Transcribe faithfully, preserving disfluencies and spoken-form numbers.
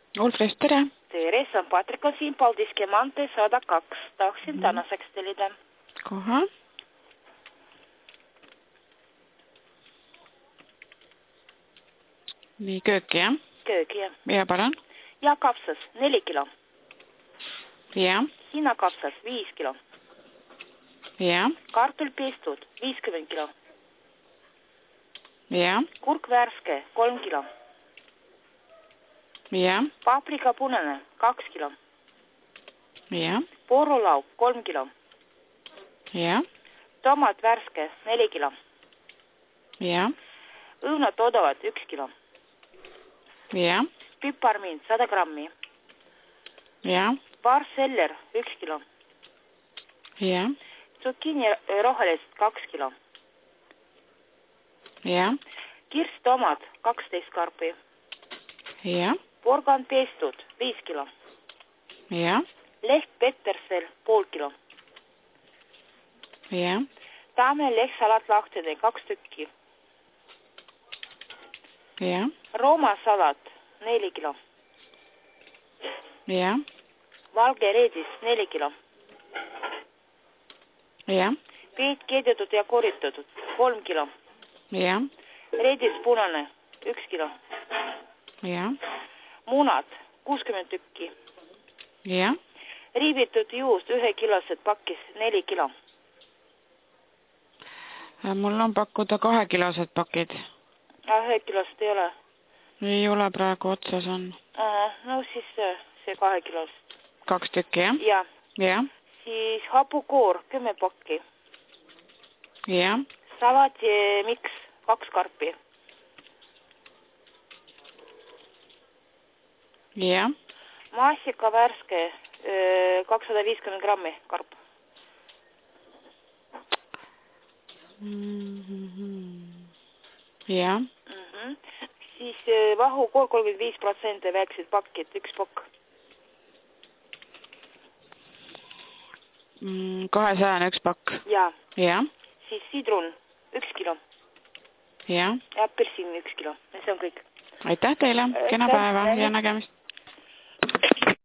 Ulfrist, tere! Tere, see on Patrik on siin, Paldiskemante sada kaks. Tahaksin mm. tänaseks telida. Kohe. Nii, kööki, jah? Kööki, jah. Ja palun? Ja kapsas, neli kilo. Ja. Hiina kapsas, viis kilo. Ja. Kartul pestud, viiskümmend kilo. Ja. Kurk värske, kolm kilo. Ja. Paprika punane, kaks kilo. Ja. Porolauk, kolm kilo. Ja. Tomat värske, neli kilo. Ja. Õunad odavad, üks kilo. Ja. Piparmint, sada grammi. Ja. Barseller, üks kilo. Ja. Zucchini rohelist, kaks kilo. Ja. Kirstomat, kaksteist karpi. Ja. Porgan pestud, viis kilo. Ja. Leht petersel, pool kilo. Ja. Tamme lehtsalat lahtine, kaks tükki. Ja. Rooma salat, neli kilo. Ja. Valge reedis, neli kilo. Ja. Peet keedetud ja koritatud, kolm kilo. Ja. Reedis punane, üks kilo. Ja. Munad, kuuskümmend tükki. Ja. Riivitud juust, ühe kilosed pakkis, neli kilo. Mul on pakkuda kahekilosed pakid. Ühe kilost ei ole? Ei ole praegu otsas on. Aha, no siis see kahe kilost. Kaks tükki, jah? Ja. Ja. Siis hapukoor, kümme pakki. Ja. Salati miks, kaks karpi. Ja. Maasika värske, kakssada viiskümmend grammi karp. Mm-hmm. Ja. Mm-hmm. Siis vahu kool kolmkümmend viis protsenti väikseid pakid, üks pakk. Mm, kahesajane üks pakk. Ja. Ja. Siis sidrun, üks kilo. Ja. Ja apelsin, üks kilo. See on kõik. Aitäh teile, kena päeva ja nägemist.